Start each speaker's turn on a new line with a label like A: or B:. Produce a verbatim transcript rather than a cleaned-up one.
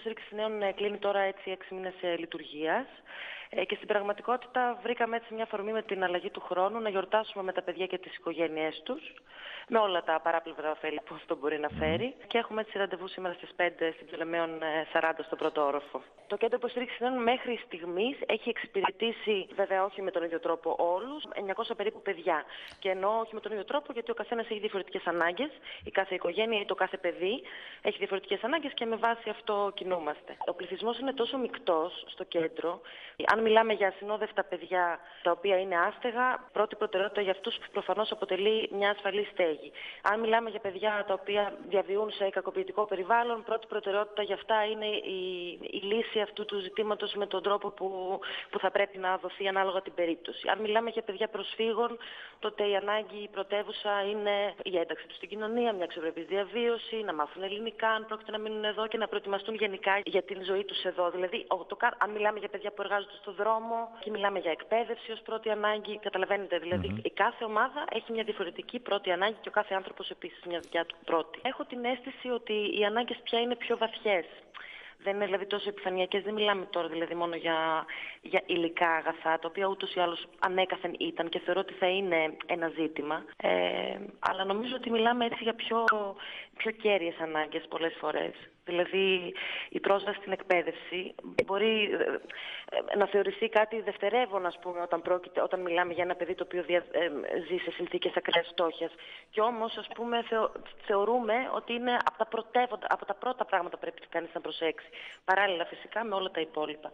A: υποστήριξη νέων ε, κλείνει τώρα έτσι έξι μήνες ε, λειτουργίας ε, και στην πραγματικότητα βρήκαμε έτσι μια αφορμή με την αλλαγή του χρόνου να γιορτάσουμε με τα παιδιά και τις οικογένειές τους με όλα τα παράπλευρα ωφέλη που αυτό μπορεί να φέρει και έχουμε έτσι ραντεβού σήμερα στις πέντε στην Πτολεμαίων σαράντα στον πρώτο όροφο. Το κέντρο υποστήριξης νέων μέχρι στιγμής έχει εξυπηρετήσει, βέβαια όχι με τον ίδιο τρόπο όλους, εννιακόσια περίπου παιδιά. Και εννοώ όχι με τον ίδιο τρόπο γιατί ο καθένας έχει διαφορετικές ανάγκες, η κάθε οικογένεια ή το κάθε παιδί έχει διαφορετικές ανάγκες και με βάση αυτό κινούμαστε. Ο πληθυσμός είναι τόσο μεικτός στο κέντρο. Αν μιλάμε για ασυνόδευτα παιδιά τα οποία είναι άστεγα, πρώτη προτεραιότητα για αυτούς προφανώς αποτελεί μια ασφαλή στέγη. Αν μιλάμε για παιδιά τα οποία διαβιούν σε κακοποιητικό περιβάλλον, πρώτη προτεραιότητα για αυτά είναι η, η λύση αυτού του ζητήματος με τον τρόπο που, που θα πρέπει να δοθεί ανάλογα την περίπτωση. Αν μιλάμε για παιδιά προσφύγων, τότε η ανάγκη, η πρωτεύουσα είναι η ένταξη τους στην κοινωνία, μια αξιοπρεπής διαβίωση, να μάθουν ελληνικά αν πρόκειται να μείνουν εδώ και να προετοιμαστούν γενικά για την ζωή τους εδώ. Δηλαδή, το, αν μιλάμε για παιδιά που εργάζονται στον δρόμο και μιλάμε για εκπαίδευση ως πρώτη ανάγκη, καταλαβαίνετε, δηλαδή mm-hmm. η κάθε ομάδα έχει μια διαφορετική πρώτη ανάγκη και ο κάθε άνθρωπος επίσης μια δικιά του πρώτη. Έχω την αίσθηση ότι οι ανάγκες πια είναι πιο βαθιές. Δεν είναι δηλαδή τόσο επιφανειακές, δεν μιλάμε τώρα δηλαδή μόνο για, για υλικά αγαθά, τα οποία ούτως ή άλλως ανέκαθεν ήταν και θεωρώ ότι θα είναι ένα ζήτημα. Ε, αλλά νομίζω ότι μιλάμε έτσι για πιο, πιο κέρυες ανάγκες πολλές φορές. Δηλαδή η πρόσβαση στην εκπαίδευση μπορεί να θεωρηθεί κάτι δευτερεύον, ας πούμε, όταν, πρόκειται, όταν μιλάμε για ένα παιδί το οποίο δια, ε, ζει σε συνθήκες ακραίας φτώχειας. Και όμως, ας πούμε, θεω, θεωρούμε ότι είναι από τα, από τα πρώτα πράγματα που πρέπει κανείς να προσέξει. Παράλληλα φυσικά με όλα τα υπόλοιπα.